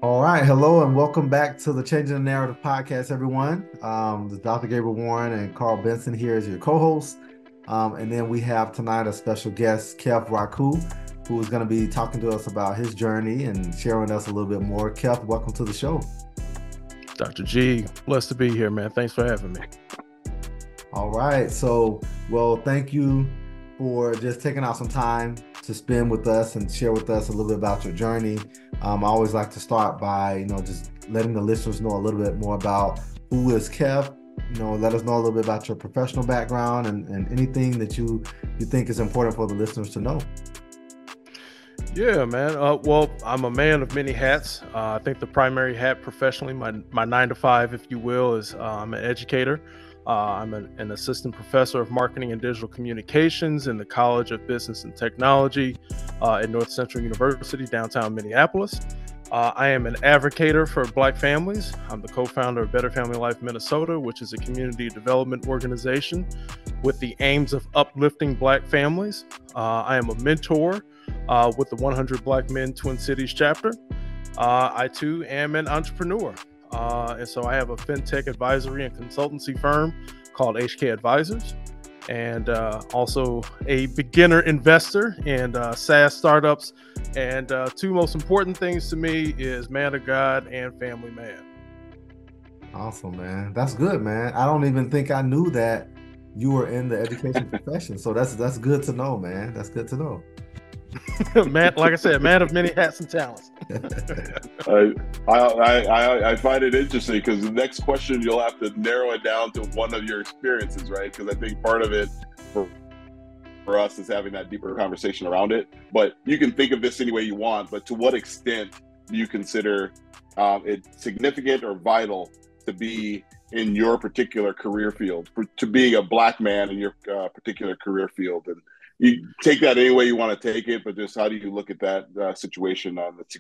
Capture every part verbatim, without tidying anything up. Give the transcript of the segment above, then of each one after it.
All right, hello and welcome back to the Changing the Narrative podcast, everyone. Um, this is Doctor Gabriel Warren and Carl Benson here as your co-hosts. Um, and then we have tonight a special guest, Kev Raku, who is going to be talking to us about his journey and sharing with us a little bit more. Kev, welcome to the show. Doctor G, blessed to be here, man. Thanks for having me. All right, so, well, thank you for just taking out some time to spend with us and share with us a little bit about your journey. Um, I always like to start by, you know, just letting the listeners know a little bit more about who is Kev. You know, let us know a little bit about your professional background and, and anything that you you think is important for the listeners to know. Yeah, man. Uh, well, I'm a man of many hats. Uh, I think the primary hat professionally, my my nine to five, if you will, is uh, I'm an educator. Uh, I'm an, an assistant professor of marketing and digital communications in the College of Business and Technology uh, at North Central University, downtown Minneapolis. Uh, I am an advocator for Black families. I'm the co-founder of Better Family Life Minnesota, which is a community development organization with the aims of uplifting Black families. Uh, I am a mentor uh, with the one hundred Black Men Twin Cities chapter. Uh, I too am an entrepreneur. Uh, and so I have a fintech advisory and consultancy firm called H K Advisors, and uh, also a beginner investor in uh, SaaS startups. And uh, two most important things to me is man of God and family man. Awesome, man. That's good, man. I don't even think I knew that you were in the education profession. So that's that's good to know, man. That's good to know. Man, like I said, man of many hats and talents. I, I I I find it interesting because the next question you'll have to narrow it down to one of your experiences, right? Because I think part of it for for us is having that deeper conversation around it. But you can think of this any way you want. But to what extent do you consider um, it significant or vital to be in your particular career field, for, to being a Black man in your uh, particular career field? And you take that any way you want to take it, but just how do you look at that uh, situation on the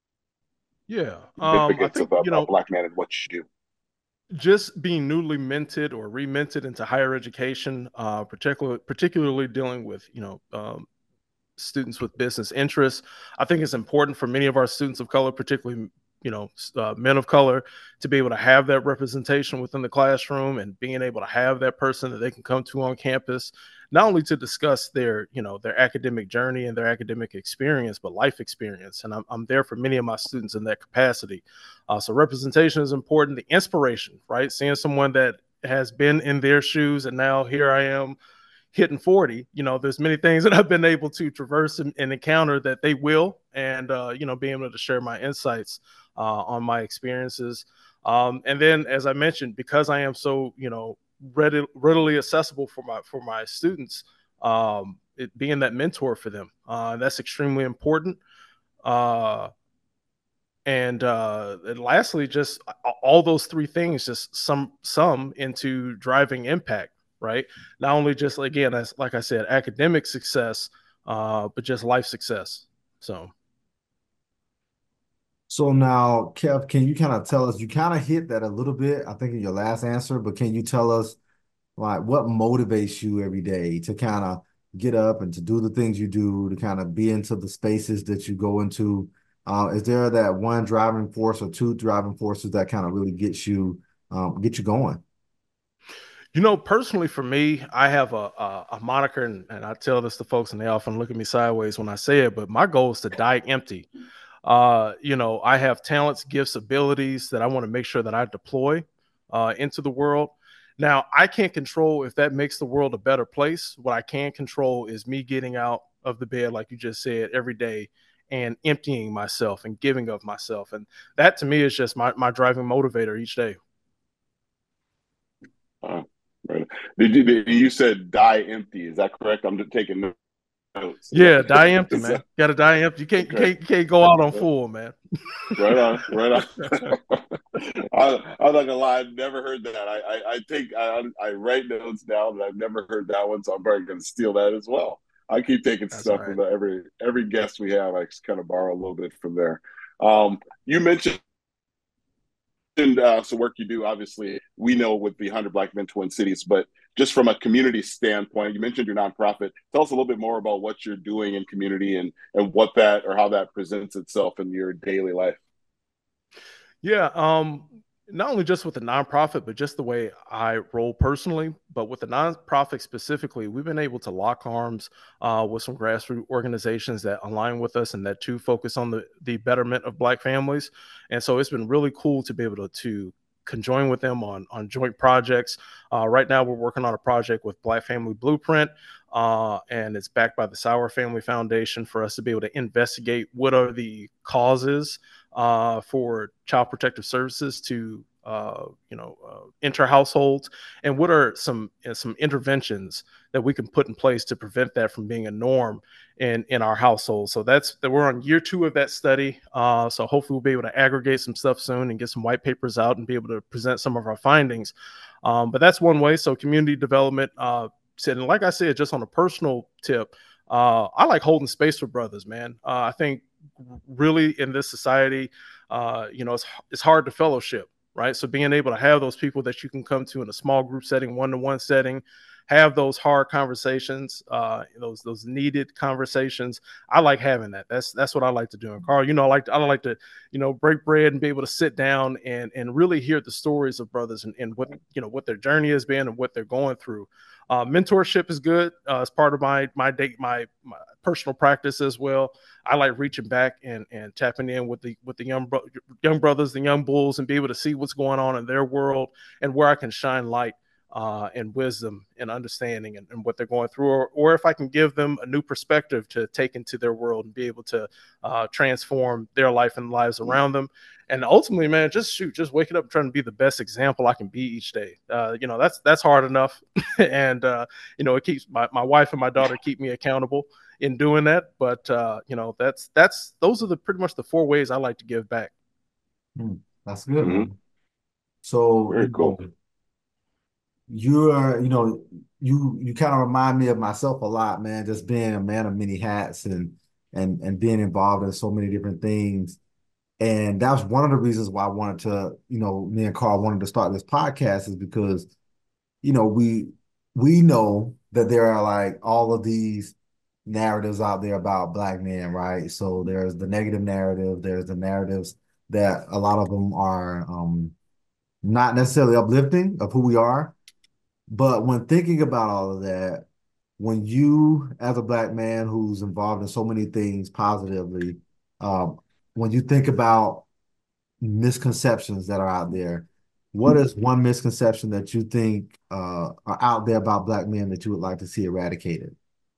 Yeah, um, I significance think, of a, you a know, Black man and what you do? just being newly minted or reminted into higher education, uh, particularly particularly dealing with, you know, um, students with business interests. I think it's important for many of our students of color, particularly, you know, uh, men of color, to be able to have that representation within the classroom and being able to have that person that they can come to on campus, not only to discuss their, you know, their academic journey and their academic experience, but life experience. And I'm, I'm there for many of my students in that capacity. Uh, so representation is important. The inspiration, right? Seeing someone that has been in their shoes and now here I am hitting forty. You know, there's many things that I've been able to traverse and, and encounter that they will, and uh, you know, being able to share my insights uh, on my experiences. Um, and then, as I mentioned, because I am so, you know, ready, readily accessible for my for my students, um, it, being that mentor for them, uh, that's extremely important. Uh, and uh, and lastly, just all those three things just sum sum into driving impact, right? Not only just, again, as like I said, academic success, uh, but just life success. So So now, Kev, can you kind of tell us, you kind of hit that a little bit, I think in your last answer, but can you tell us like what motivates you every day to kind of get up and to do the things you do, to kind of be into the spaces that you go into? Uh, is there that one driving force or two driving forces that kind of really gets you um, get you going? You know, personally for me, I have a a, a moniker, and, and I tell this to folks, and they often look at me sideways when I say it. But my goal is to die empty. Uh, you know, I have talents, gifts, abilities that I want to make sure that I deploy uh, into the world. Now, I can't control if that makes the world a better place. What I can control is me getting out of the bed, like you just said, every day and emptying myself and giving of myself. And that to me is just my, my driving motivator each day. Uh, right. Did you, did, you said die empty? Is that correct? I'm just taking notes. Is Yeah, die that, empty, is man. that Got to die empty. You can't, you okay? can't, you can't go out on full, man. Right on, right on. I, I'm not gonna lie, I've never heard that. I, I, I take, I, I write notes down, but I've never heard that one, so I'm probably gonna steal that as well. I keep taking That's all stuff right. from every every guest we have. I just kind of borrow a little bit from there. Um, you mentioned uh, some work you do. Obviously, we know with the one hundred Black Men Twin Cities, but just from a community standpoint, you mentioned your nonprofit. Tell us a little bit more about what you're doing in community and and what that or how that presents itself in your daily life. Yeah, um, not only just with the nonprofit, but just the way I roll personally. But with the nonprofit specifically, we've been able to lock arms uh, with some grassroots organizations that align with us and that too focus on the the betterment of Black families. And so it's been really cool to be able to, to conjoin with them on on joint projects. Uh, right now, we're working on a project with Black Family Blueprint. Uh, and it's backed by the Sauer Family Foundation for us to be able to investigate what are the causes uh, for child protective services to uh, you know uh, enter households, and what are some uh, some interventions that we can put in place to prevent that from being a norm in in our household. So that's that we're on year two of that study. Uh, so hopefully we'll be able to aggregate some stuff soon and get some white papers out and be able to present some of our findings. Um, but that's one way. So community development. Uh, and like I said, just on a personal tip, uh, I like holding space for brothers, man. Uh, I think really in this society, uh, you know, it's it's hard to fellowship, right? So being able to have those people that you can come to in a small group setting, one-to-one setting, have those hard conversations, uh, those those needed conversations. I like having that. That's that's what I like to do. And Carl, you know, I like to, I like to, you know, break bread and be able to sit down and and really hear the stories of brothers and, and what you know what their journey has been and what they're going through. Uh, mentorship is good. Uh, as part of my my date my, my personal practice as well. I like reaching back and and tapping in with the with the young bro- young brothers, the young bulls, and be able to see what's going on in their world and where I can shine light uh, and wisdom and understanding and, and what they're going through, or, or if I can give them a new perspective to take into their world and be able to uh, transform their life and lives around them. And ultimately, man, just shoot, just waking up and trying to be the best example I can be each day. Uh, you know, that's that's hard enough, and uh, you know, it keeps my, my wife and my daughter keep me accountable in doing that. But uh, you know, that's that's those are the pretty much the four ways I like to give back. Mm, that's good, Mm-hmm. man. So, Very you cool. know, you are, you know, you you kind of remind me of myself a lot, man. Just being a man of many hats and and and being involved in so many different things. And that's one of the reasons why I wanted to, you know, me and Carl wanted to start this podcast is because, you know, we we know that there are like all of these narratives out there about Black men, right? So there's the negative narrative, there's the narratives that a lot of them are um, not necessarily uplifting of who we are. But when thinking about all of that, when you, as a Black man who's involved in so many things positively, um, when you think about misconceptions that are out there, what is one misconception that you think uh, are out there about Black men that you would like to see eradicated?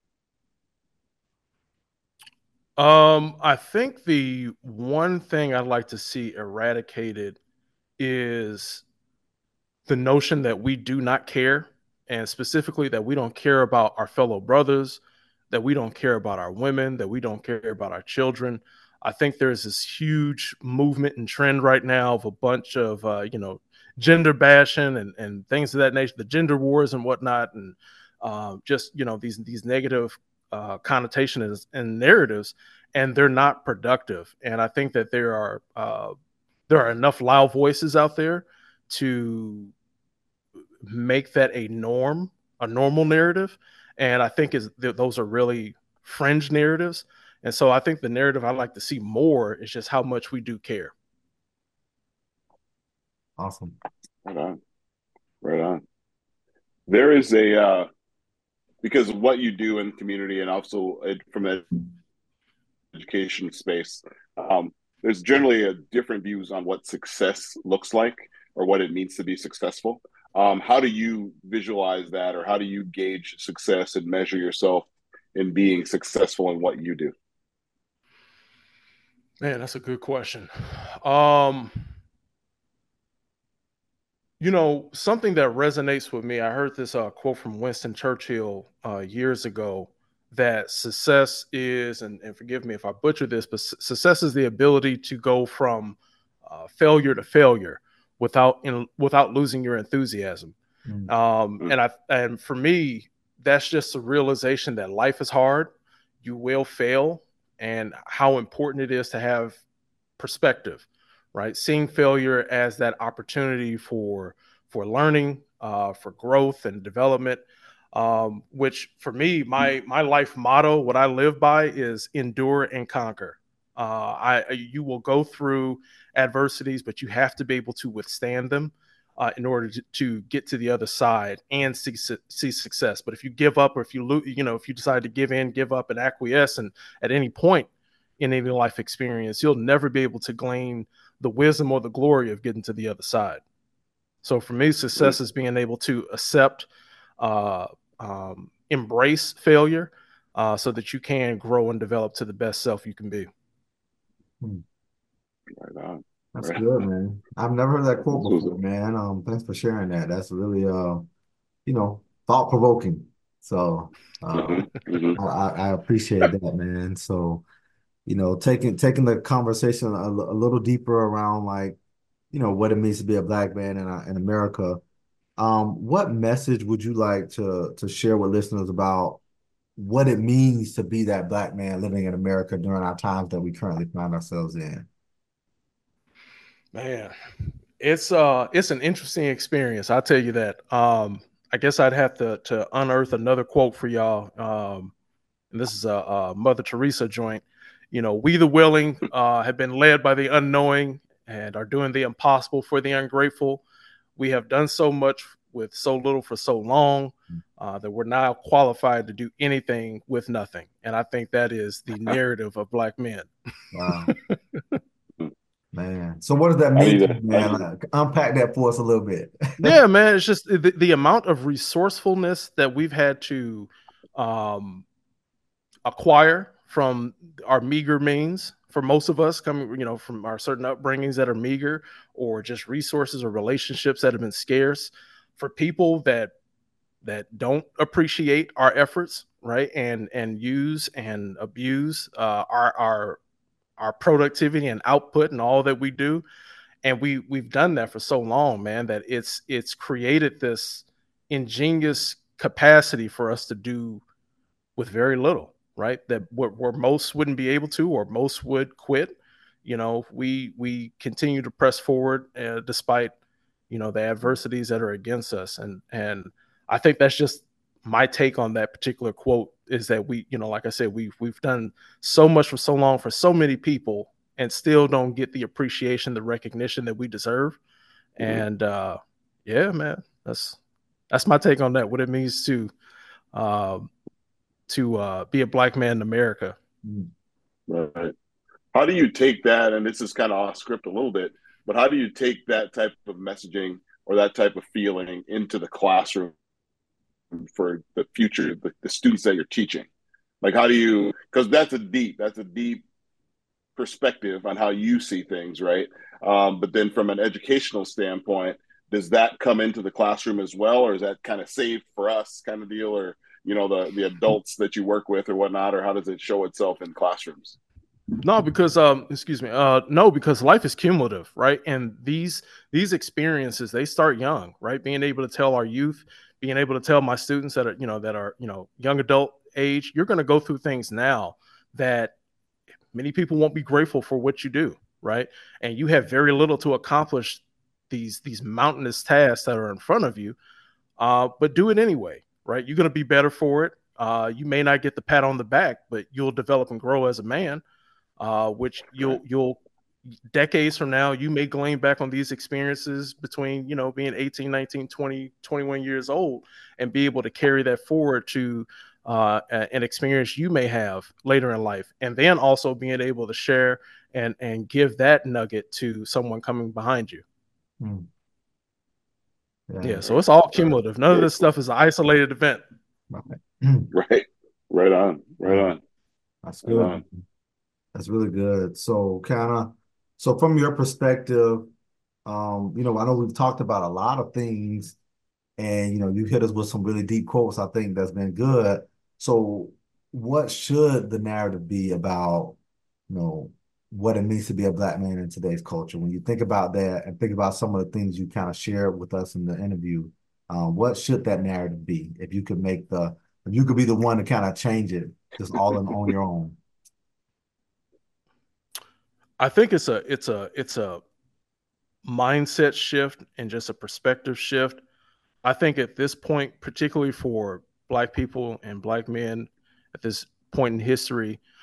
Um, I think the one thing I'd like to see eradicated is the notion that we do not care, and specifically that we don't care about our fellow brothers, that we don't care about our women, that we don't care about our children. I think there's this huge movement and trend right now of a bunch of uh, you know gender bashing and and things of that nature, the gender wars and whatnot, and uh, just you know these these negative uh, connotations and narratives, and they're not productive. And I think that there are uh, there are enough loud voices out there to make that a norm, a normal narrative. And I think is th- those are really fringe narratives. And so I think the narrative I like to see more is just how much we do care. Awesome. Right on. Right on. There is a uh, because of what you do in the community and also from an education space, um, there's generally a different views on what success looks like or what it means to be successful. Um, how do you visualize that, or how do you gauge success and measure yourself in being successful in what you do? Man, that's a good question. Um, you know, something that resonates with me, I heard this uh, quote from Winston Churchill uh, years ago, that success is, and, and forgive me if I butcher this, but su- success is the ability to go from uh, failure to failure without in, without losing your enthusiasm. Mm. Um, Mm. and I and for me, that's just a realization that life is hard. You will fail, and how important it is to have perspective, right? Seeing failure as that opportunity for for learning, uh, for growth and development. Um, which for me, my my life motto, what I live by, is endure and conquer. Uh, I you will go through adversities, but you have to be able to withstand them uh, in order to, to get to the other side and see see success. But if you give up, or if you lose, you know, if you decide to give in, give up, and acquiesce, and at any point in any life experience, you'll never be able to glean the wisdom or the glory of getting to the other side. So for me, success is being able to accept, uh, um, embrace failure, uh, so that you can grow and develop to the best self you can be. Hmm. Right on. That's Right. good, man. I've never heard that quote This was before, man. Um, thanks for sharing that. That's really, uh, you know, thought provoking. So, uh, Mhm, mhm. I, I I appreciate that, man. So, you know, taking taking the conversation a, a little deeper around, like, you know, what it means to be a black man in uh, in America. Um, what message would you like to to share with listeners about what it means to be that black man living in America during our times that we currently find ourselves in? Man, it's uh it's an interesting experience. I'll tell you that. Um, I guess I'd have to to unearth another quote for y'all. Um, and this is a, a Mother Teresa joint. You know, we the willing uh, have been led by the unknowing and are doing the impossible for the ungrateful. We have done so much with so little for so long uh, that we're now qualified to do anything with nothing. And I think that is the narrative of black men. Wow, man. So what does that I mean need to to, you, I man? need, Like, unpack that for us a little bit. Yeah, man. It's just the, the amount of resourcefulness that we've had to um, acquire from our meager means for most of us, coming, you know, from our certain upbringings that are meager, or just resources or relationships that have been scarce. For people that that don't appreciate our efforts, right, and and use and abuse uh, our our our productivity and output and all that we do, and we we've done that for so long, man, that it's it's created this ingenious capacity for us to do with very little, right? That where, where most wouldn't be able to, or most would quit. You know, we we continue to press forward uh, despite, you know, the adversities that are against us, and and I think that's just my take on that particular quote, is that we, you know, like I said, we've we've done so much for so long for so many people, and still don't get the appreciation, the recognition that we deserve. mhm. And uh, yeah, man, that's that's my take on that. What it means to um, to uh, be a black man in America. Right. How do you take that? And this is kind of off script a little bit, but how do you take that type of messaging or that type of feeling into the classroom for the future, the, the students that you're teaching? Like, how do you, because that's a deep, that's a deep perspective on how you see things, right? Um, but then from an educational standpoint, does that come into the classroom as well, or is that kind of saved for us kind of deal, or you know the the adults that you work with or whatnot, or how does it show itself in classrooms? No, because um, excuse me, uh, no, because life is cumulative, right? And these these experiences, they start young, right? Being able to tell our youth, being able to tell my students that are, you know, that are, you know, young adult age, you're going to go through things now that many people won't be grateful for what you do, right? And you have very little to accomplish these these mountainous tasks that are in front of you, uh, but do it anyway, right? You're going to be better for it. Uh, you may not get the pat on the back, but you'll develop and grow as a man, uh, which Right. you'll you'll decades from now you may glean back on these experiences between, you know, being eighteen, nineteen, twenty, twenty-one years old, and be able to carry that forward to uh, an experience you may have later in life, and then also being able to share and and give that nugget to someone coming behind you. Hmm. Yeah, Yeah, so it's all cumulative. None of Very this cool. stuff is an isolated event. right. Right. Right on. Right on. That's Right good. on. That's really good. So kind of, so from your perspective, um, you know, I know we've talked about a lot of things, and you know, you hit us with some really deep quotes. I think that's been good. So what should the narrative be about, you know, what it means to be a black man in today's culture? When you think about that and think about some of the things you kind of shared with us in the interview, um, what should that narrative be? If you could make the, if you could be the one to kind of change it, just all in on your own. I think it's a it's a it's a mindset shift and just a perspective shift. I think at this point, particularly for black people and black men at this point in history,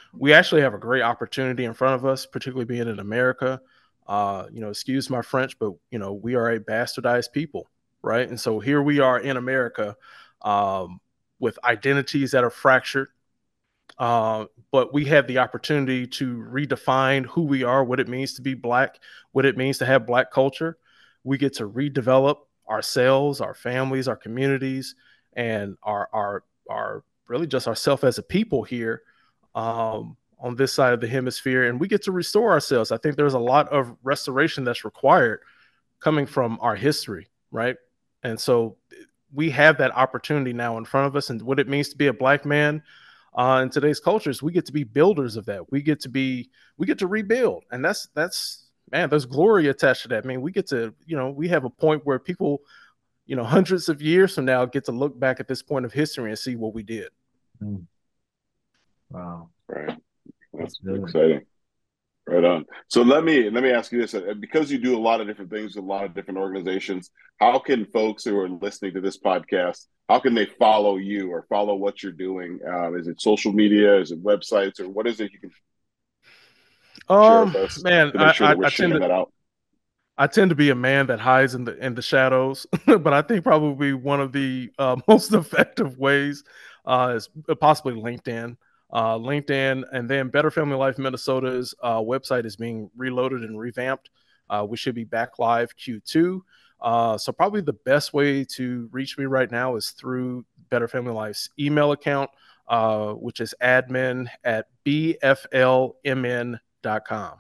we actually have a great opportunity in front of us, particularly being in America. Uh, you know, excuse my French, but you know, we are a bastardized people, right? And so here we are in America um, with identities that are fractured. Uh, but we have the opportunity to redefine who we are, what it means to be Black, what it means to have Black culture. We get to redevelop ourselves, our families, our communities, and our our our really just ourselves as a people here um, on this side of the hemisphere, and we get to restore ourselves. I think there's a lot of restoration that's required coming from our history, right? And so we have that opportunity now in front of us, and what it means to be a Black man uh, in today's cultures, we get to be builders of that. We get to be, we get to rebuild, and that's that's man, there's glory attached to that. I mean, we get to, you know, we have a point where people, you know, hundreds of years from now get to look back at this point of history and see what we did. Mm. Wow, right. That's Good. exciting. Right on. So let me let me ask you this: because you do a lot of different things with a lot of different organizations, how can folks who are listening to this podcast, how can they follow you or follow what you're doing? Um, is it social media? Is it websites? Or what is it you can share Um, with us man, to make sure I, that I, we're I tend sharing to that out? I tend to be a man that hides in the in the shadows, but I think probably one of the uh, most effective ways uh, is possibly LinkedIn. Uh, LinkedIn, and then Better Family Life Minnesota's uh, website is being reloaded and revamped. Uh, we should be back live Q two. Uh, so probably the best way to reach me right now is through Better Family Life's email account, uh, which is admin at b f l m n dot com.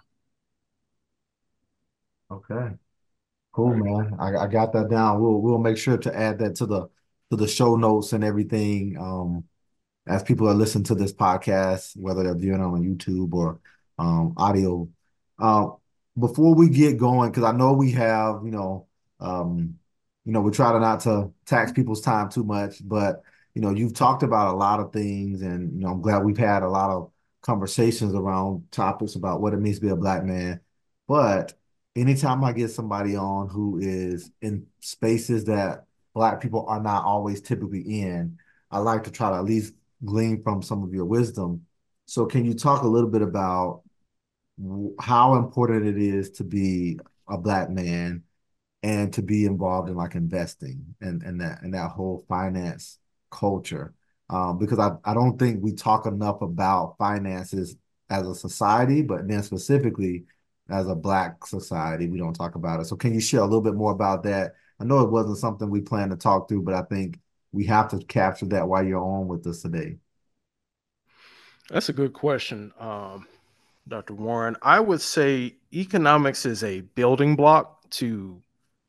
Okay. Cool, man. I, I got that down. We'll we'll make sure to add that to the to the show notes and everything. Um, as people are listening to this podcast, whether they're viewing it on YouTube or um, audio. Uh, Before we get going, because I know we have, you know, um, you know, we try to not to tax people's time too much, but you know, you've talked about a lot of things, and you know, I'm glad we've had a lot of conversations around topics about what it means to be a Black man. But anytime I get somebody on who is in spaces that Black people are not always typically in, I like to try to at least glean from some of your wisdom. So can you talk a little bit about how important it is to be a Black man and to be involved in like investing and, and that and that whole finance culture? Um, because I, I don't think we talk enough about finances as a society, but then specifically as a Black society, we don't talk about it. So can you share a little bit more about that? I know it wasn't something we planned to talk through, but I think we have to capture that while you're on with us today. That's a good question, um, Doctor Warren. I would say economics is a building block to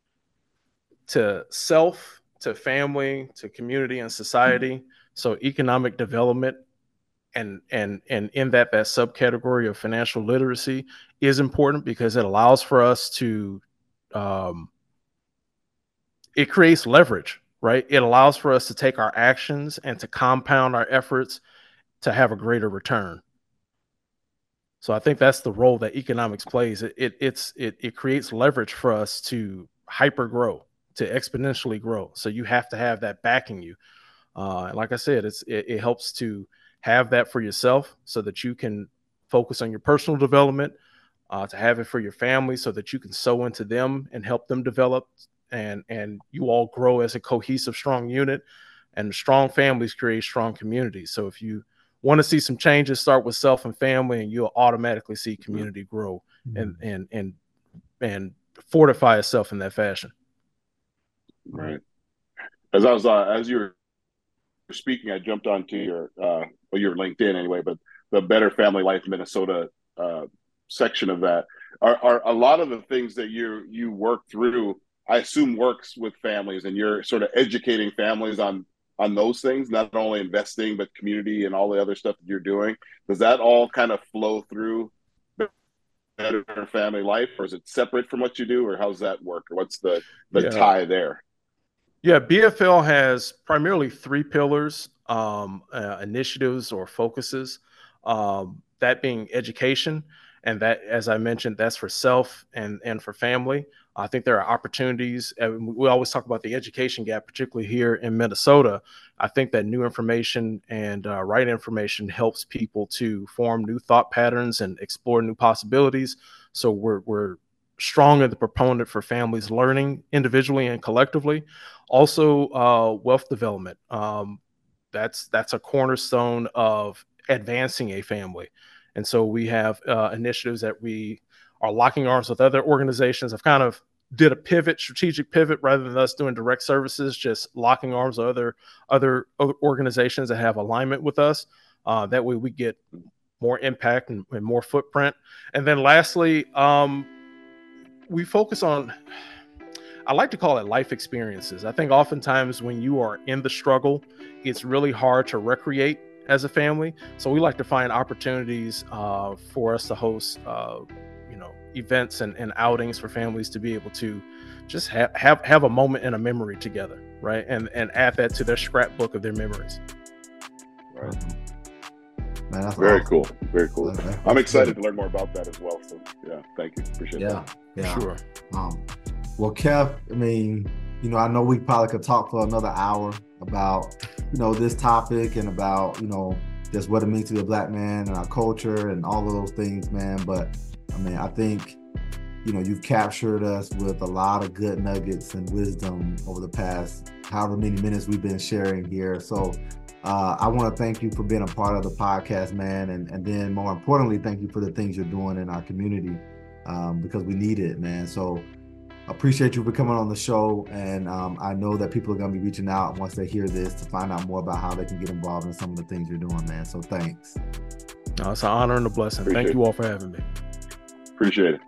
to self, to family, to community and society. So economic development and and and in that that subcategory of financial literacy is important because it allows for us to um, it creates leverage, right? It allows for us to take our actions and to compound our efforts to have a greater return. So I think that's the role that economics plays. It it it's it it creates leverage for us to hyper grow, to exponentially grow. So you have to have that backing you. Uh, and like I said, it's it, it helps to have that for yourself so that you can focus on your personal development, uh, to have it for your family so that you can sow into them and help them develop, and and you all grow as a cohesive, strong unit. And strong families create strong communities. So if you want to see some changes, start with self and family, and you'll automatically see community grow and and and and fortify itself in that fashion. Right. As I was uh, as you were speaking, I jumped onto your uh, well, your LinkedIn anyway, but the Better Family Life Minnesota uh, section of that are, are a lot of the things that you you work through. I assume works with families, and you're sort of educating families on on those things, not only investing but community and all the other stuff that you're doing. Does that all kind of flow through Better Family Life, or is it separate from what you do, or how's that work, or what's the the Yeah. tie there? Yeah, B F L has primarily three pillars, um, uh, initiatives or focuses. Um, that being education, And that, as I mentioned, that's for self and, and for family. I think there are opportunities. We always talk about the education gap, particularly here in Minnesota. I think that new information and uh, right information helps people to form new thought patterns and explore new possibilities. So we're, we're strong in the proponent for families learning individually and collectively. Also, uh, wealth development. Um, that's, that's a cornerstone of advancing a family. And so we have uh, initiatives that we are locking arms with other organizations. I've kind of did a pivot, strategic pivot, rather than us doing direct services, just locking arms with other other organizations that have alignment with us. Uh, that way we get more impact and, and more footprint. And then lastly, um, we focus on, I like to call it life experiences. I think oftentimes when you are in the struggle, it's really hard to recreate as a family. So we like to find opportunities uh, for us to host, uh, you know, events and, and outings for families to be able to just have, have, have a moment and a memory together, right? And, and add that to their scrapbook of their memories. Right. Man, that's very awesome. cool. Very cool. Okay. I'm excited to learn more about that as well. So yeah, thank you. Appreciate yeah, that. Yeah, sure. Um, well, Kev, I mean, you know, I know we probably could talk for another hour about, you know, this topic and about, you know, just what it means to be a Black man and our culture and all of those things, man. But I mean, I think, you know, you've captured us with a lot of good nuggets and wisdom over the past however many minutes we've been sharing here. So uh, I want to thank you for being a part of the podcast, man. And, and then more importantly, thank you for the things you're doing in our community um, because we need it, man. So appreciate you for coming on the show. And um, I know that people are going to be reaching out once they hear this to find out more about how they can get involved in some of the things you're doing, man. So thanks. No, it's an honor and a blessing. Appreciate Thank it. you all for having me. Appreciate it.